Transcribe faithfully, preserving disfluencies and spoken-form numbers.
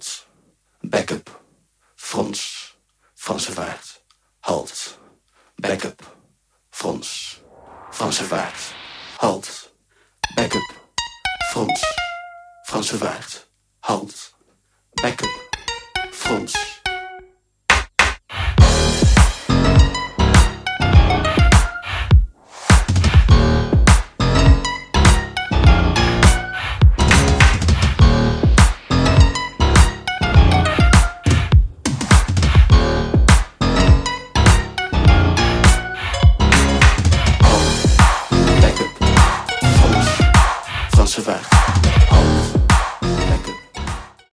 Halt. Backup. Frons. Franse vaart. Halt. Backup. Frons. Franse vaart. Halt. Backup. Frons. Franse vaart. Halt. Backup. Frons.